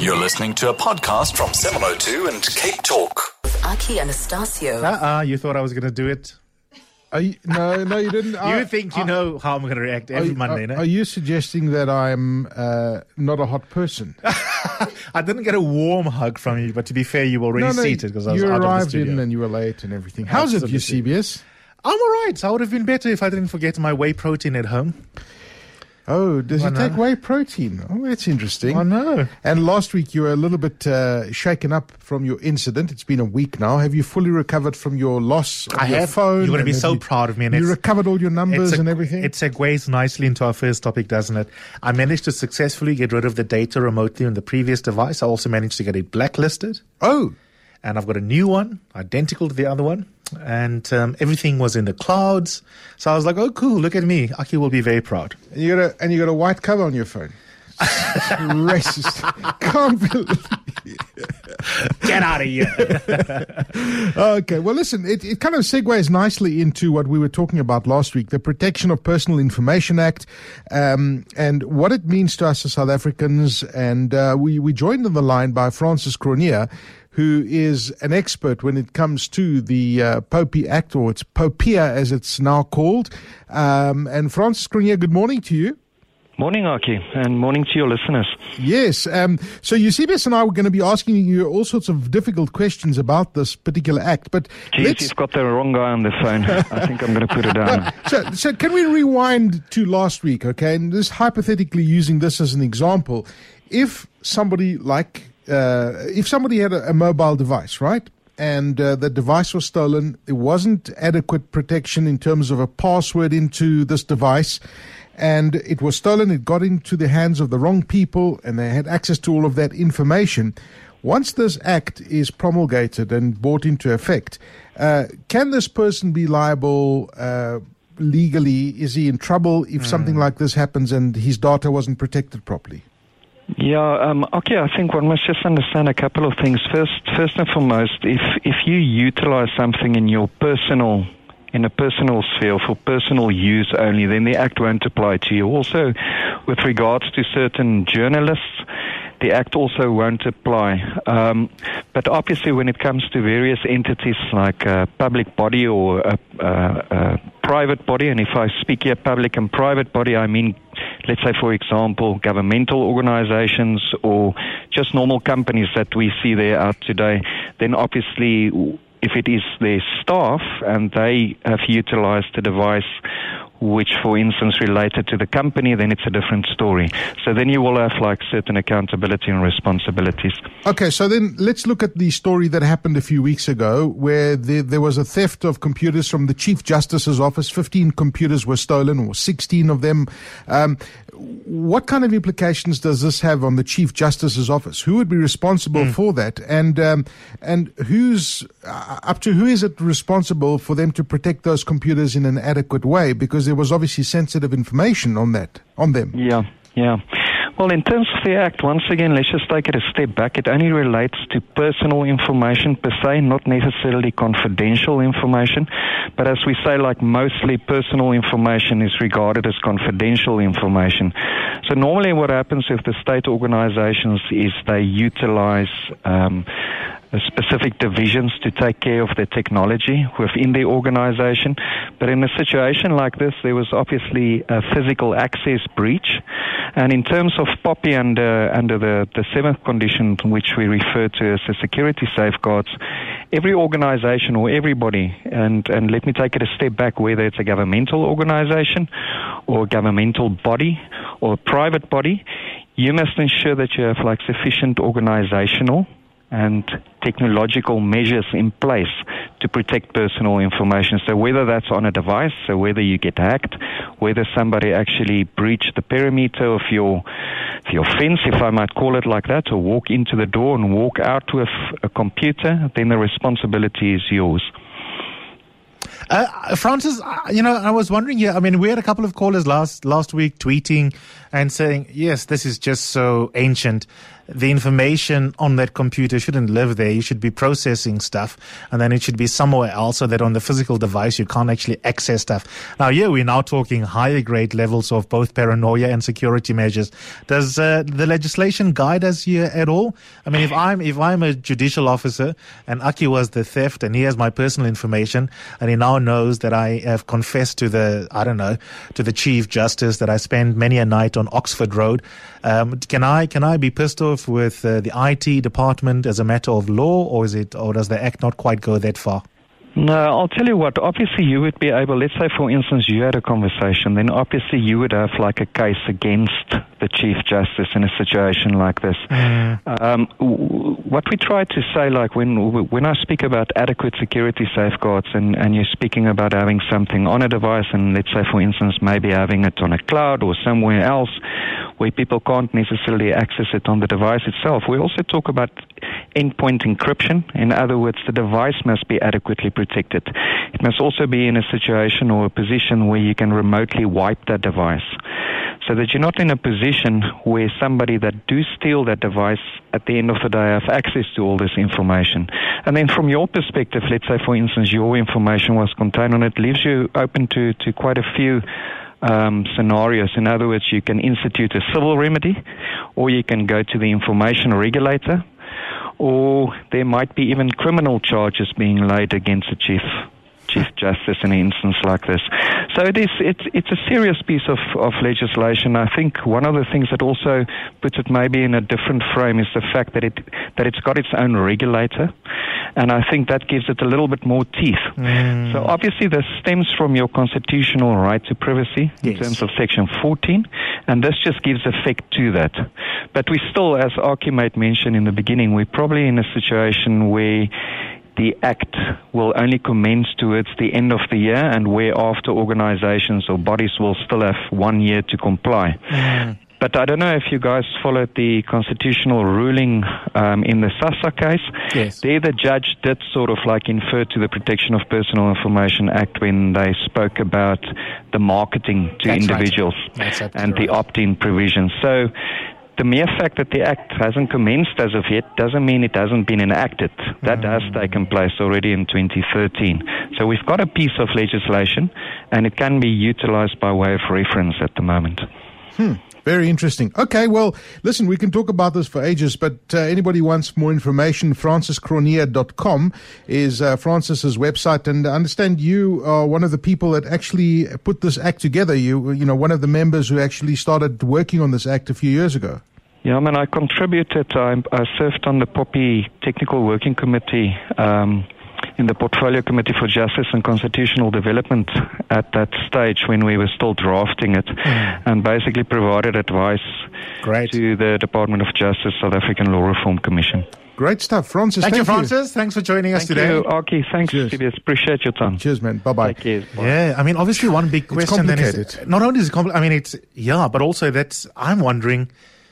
You're listening to a podcast from 702 and Cape Talk. With Aki Anastasio. You thought I was going to do it? No, you didn't. You think you know how I'm going to react every Monday, no? Are you suggesting that I'm not a hot person? I didn't get a warm hug from you, but to be fair, you were already seated because I was out of the arrived studio. in and you were late and everything. How's it, Eusebius? I'm all right. I would have been better if I didn't forget my whey protein at home. Oh, does he take whey protein? Oh, that's interesting. I know. And last week you were a little bit shaken up from your incident. It's been a week now. Have you fully recovered from your loss of your phone? You're going to be so proud of me. You recovered all your numbers and everything? It segues nicely into our first topic, doesn't it? I managed to successfully get rid of the data remotely on the previous device. I also managed to get it blacklisted. Oh. And I've got a new one, identical to the other one. And everything was in the clouds. So I was like, oh, cool, look at me. Aki will be very proud. And you got a white cover on your phone. Racist. Can't believe it. Get out of here. Okay, well, listen, it kind of segues nicely into what we were talking about last week, the Protection of Personal Information Act, and what it means to us as South Africans. And we joined on the line by Francis Cronje, who is an expert when it comes to the POPI Act, or it's POPIA as it's now called. And Francis Cronje, good morning to you. Morning, Aki, and morning to your listeners. Yes. So Eusebius and I were going to be asking you all sorts of difficult questions about this particular act. But you've got the wrong guy on the phone. I think I'm going to put it down. So can we rewind to last week, okay? And just hypothetically using this as an example, if somebody had a mobile device, right? And the device was stolen, there wasn't adequate protection in terms of a password into this device, and it was stolen, it got into the hands of the wrong people, and they had access to all of that information. Once this act is promulgated and brought into effect, can this person be liable legally? Is he in trouble if something like this happens and his data wasn't protected properly? Yeah, okay, I think one must just understand a couple of things. First and foremost, if you utilize something in a personal sphere for personal use only, then the Act won't apply to you. Also, with regards to certain journalists, the Act also won't apply. But obviously when it comes to various entities like a public body or a private body, and if I speak here public and private body, I mean, let's say, for example, governmental organizations or just normal companies that we see there out today, then obviously if it is their staff and they have utilized the device which, for instance, related to the company, then it's a different story. So then you will have certain accountability and responsibilities. Okay, so then let's look at the story that happened a few weeks ago where there was a theft of computers from the Chief Justice's office. 15 computers were stolen, or 16 of them. What kind of implications does this have on the Chief Justice's office? Who would be responsible for that? And who's up to who is it responsible for them to protect those computers in an adequate way? Because there was obviously sensitive information on them. Yeah. Well, in terms of the Act, once again, let's just take it a step back. It only relates to personal information per se, not necessarily confidential information. But as we say, mostly personal information is regarded as confidential information. So normally what happens with the state organizations is they utilize specific divisions to take care of the technology within the organization. But in a situation like this, there was obviously a physical access breach. And in terms of POPI under the seventh condition, which we refer to as the security safeguards, every organization or everybody, and let me take it a step back, whether it's a governmental organization or a governmental body or a private body, you must ensure that you have sufficient organizational and technological measures in place to protect personal information. So whether that's on a device, so whether you get hacked, whether somebody actually breached the perimeter of your fence, if I might call it like that, or walk into the door and walk out with a computer, then the responsibility is yours. Francis, I was wondering here, we had a couple of callers last week tweeting and saying, yes, this is just so ancient. The information on that computer shouldn't live there. You should be processing stuff, and then it should be somewhere else so that on the physical device you can't actually access stuff. Now, here we're now talking higher grade levels of both paranoia and security measures. Does the legislation guide us here at all? I mean, if I'm a judicial officer and Aki was the theft and he has my personal information and he now knows that I have confessed to the Chief Justice that I spend many a night on Oxford Road, can I be pissed off with the IT department as a matter of law, or does the Act not quite go that far? No, I'll tell you what, obviously you would be able, let's say for instance you had a conversation, then obviously you would have like a case against the Chief Justice in a situation like this. What we try to say, like when I speak about adequate security safeguards and you're speaking about having something on a device and let's say for instance maybe having it on a cloud or somewhere else where people can't necessarily access it on the device itself, we also talk about endpoint encryption. In other words, the device must be adequately protected. It must also be in a situation or a position where you can remotely wipe that device, so that you're not in a position where somebody that do steal that device at the end of the day have access to all this information. And then from your perspective, let's say for instance your information was contained on it, leaves you open to quite a few scenarios. In other words, you can institute a civil remedy, or you can go to the information regulator, or there might be even criminal charges being laid against the Chief Justice in an instance like this. So it's a serious piece of legislation. I think one of the things that also puts it maybe in a different frame is the fact that it's got its own regulator, and I think that gives it a little bit more teeth. So obviously this stems from your constitutional right to privacy in terms of Section 14, and this just gives effect to that. But we still, as Aki might mention in the beginning, we're probably in a situation where the Act will only commence towards the end of the year, and whereafter organizations or bodies will still have 1 year to comply. But I don't know if you guys followed the constitutional ruling in the SASSA case. Yes. There the judge did sort of like infer to the Protection of Personal Information Act when they spoke about the marketing to individuals and the opt-in provisions. So the mere fact that the Act hasn't commenced as of yet doesn't mean it hasn't been enacted. That has taken place already in 2013. So we've got a piece of legislation, and it can be utilized by way of reference at the moment. Very interesting. Okay, well, listen, we can talk about this for ages, but anybody wants more information, franciscronia.com is Francis's website, and I understand you are one of the people that actually put this act together. You one of the members who actually started working on this act a few years ago. Yeah, I contributed. I served on the POPI Technical Working Committee in the Portfolio Committee for Justice and Constitutional Development at that stage when we were still drafting it, and basically provided advice to the Department of Justice South African Law Reform Commission. Great stuff, Francis. Thank you, Francis. Thanks for joining us today. Thank you, Aki. Thanks, Cheers. CBS. Appreciate your time. Cheers, man. Bye-bye. Take care. Bye. Yeah, I mean, obviously one big question then is, not only is it complicated, I mean, but also I'm wondering,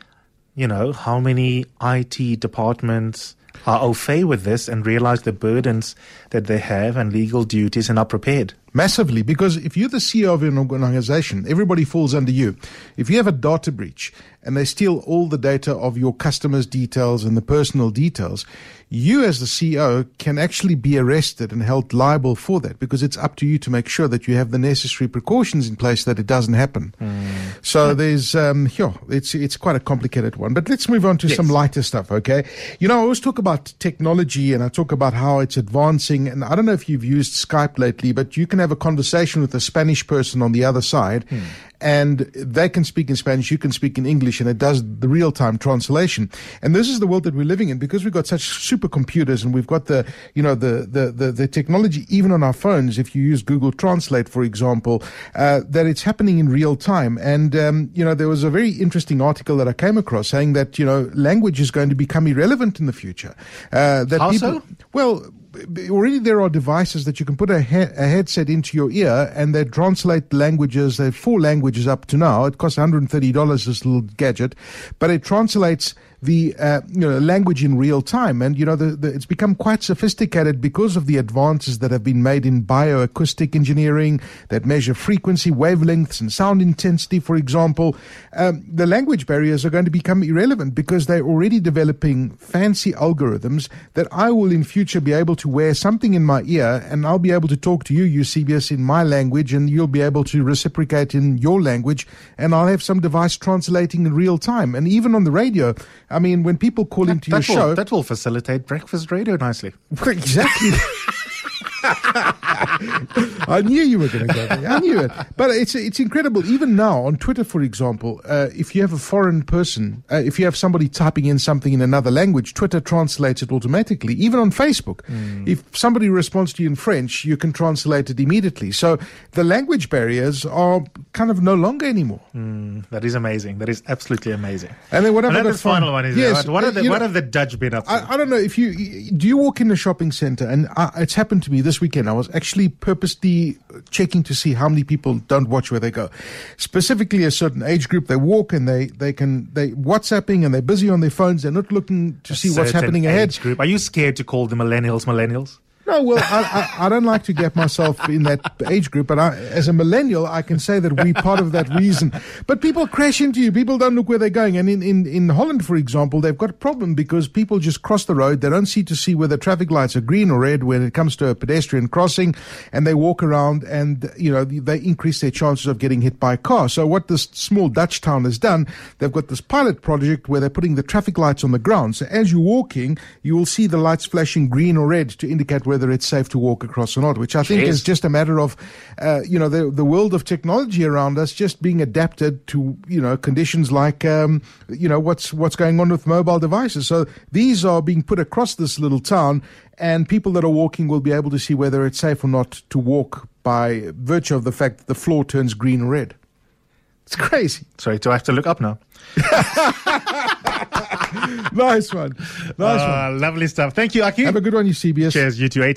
how many IT departments are au fait with this and realize the burdens that they have and legal duties and are prepared. Massively, because if you're the CEO of an organization, everybody falls under you. If you have a data breach and they steal all the data of your customers' details and the personal details, you as the CEO can actually be arrested and held liable for that, because it's up to you to make sure that you have the necessary precautions in place that it doesn't happen. So there's, it's quite a complicated one. But let's move on to some lighter stuff, okay? I always talk about technology and I talk about how it's advancing. And I don't know if you've used Skype lately, but you can have a conversation with a Spanish person on the other side, and they can speak in Spanish, you can speak in English, and it does the real-time translation. And this is the world that we're living in, because we've got such supercomputers and we've got the technology even on our phones. If you use Google Translate, for example, that it's happening in real time. And there was a very interesting article that I came across saying that language is going to become irrelevant in the future. How so? Well, already there are devices that you can put a headset into your ear and they translate languages. There are 4 languages up to now. It costs $130, this little gadget, but it translates the language in real time. And, it's become quite sophisticated because of the advances that have been made in bioacoustic engineering that measure frequency, wavelengths, and sound intensity, for example. The language barriers are going to become irrelevant because they're already developing fancy algorithms that I will in future be able to wear something in my ear, and I'll be able to talk to you, Eusebius, in my language, and you'll be able to reciprocate in your language, and I'll have some device translating in real time. And even on the radio, I mean, when people call into your show... That will facilitate breakfast radio nicely. Exactly. I knew you were going to go there. I knew it. But it's incredible. Even now, on Twitter, for example, if you have a foreign person, if you have somebody typing in something in another language, Twitter translates it automatically. Even on Facebook, if somebody responds to you in French, you can translate it immediately. So the language barriers are kind of no longer anymore. That is amazing. That is absolutely amazing. And then what about the final one? What have the Dutch been up to? I don't know. If you walk in a shopping center, and it's happened to me this weekend. I was actually purposely checking to see how many people don't watch where they go. Specifically, a certain age group, they walk and they WhatsApping and they're busy on their phones. They're not looking to see what's happening ahead. Group. Are you scared to call the millennials? No, well, I don't like to get myself in that age group, but as a millennial, I can say that we're part of that reason. But people crash into you. People don't look where they're going. And in Holland, for example, they've got a problem because people just cross the road. They don't see whether traffic lights are green or red when it comes to a pedestrian crossing, and they walk around and, they increase their chances of getting hit by a car. So what this small Dutch town has done, they've got this pilot project where they're putting the traffic lights on the ground. So as you're walking, you will see the lights flashing green or red to indicate whether it's safe to walk across or not, which I think is just a matter of, the world of technology around us just being adapted to, conditions like, what's going on with mobile devices. So these are being put across this little town, and people that are walking will be able to see whether it's safe or not to walk by virtue of the fact that the floor turns green or red. It's crazy. Sorry, do I have to look up now? Nice one. Lovely stuff. Thank you, Aki. Have a good one, Eusebius. Cheers, you too.